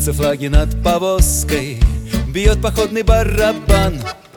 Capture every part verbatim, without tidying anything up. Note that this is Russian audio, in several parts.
Вьются флаги над повозкой, бьет походный барабан.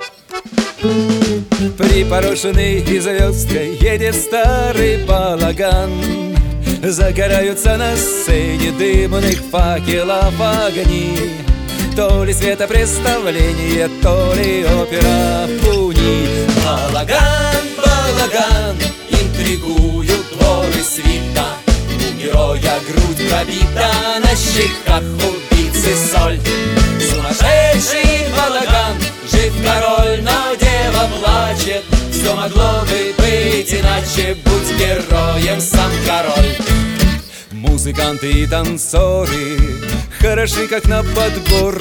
Припорошенный и звездкой едет старый балаган. Загораются на сцене дымных факелов огни. То ли светопреставление, то ли опера Пуни. Балаган, балаган, интригуют двор и свита. У героя грудь пробита, на щеках убийцы соль. Сумасшедший балаган, жив король, но дева плачет. Все могло бы быть иначе, будь героем сам король. Музыканты и танцоры хороши, как на подбор.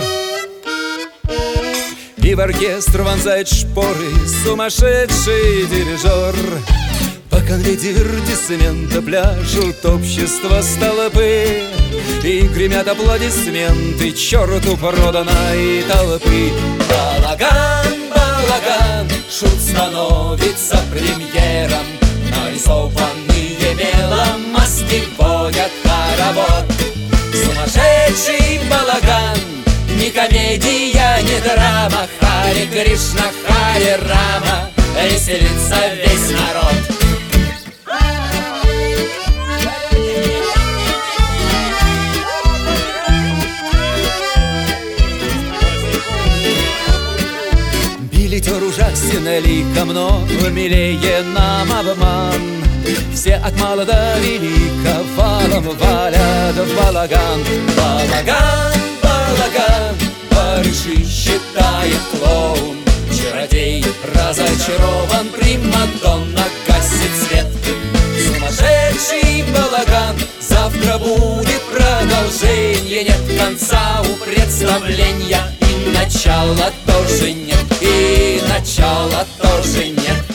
И в оркестр вонзает шпоры сумасшедший дирижер. По конве дивергисмента пляшут общества столпы, и гремят аплодисменты черту проданной толпы. Балаган, балаган, шут становится премьером. Нарисованные мелом маски водят хоровод. Сумасшедший балаган, ни комедия, ни драма. Харе Кришна, Харе Рама, веселится весь народ. Билетер ужасен ликом, но милее нам обман. Все от мала до велика валом валят в балаган. Балаган, балаган, барыши считает клоун. Чародей разочарован, примадонна гасит свет. Сумасшедший балаган, завтра будет продолжение. Нет конца у представления, и начала тоже нет, и начала тоже нет.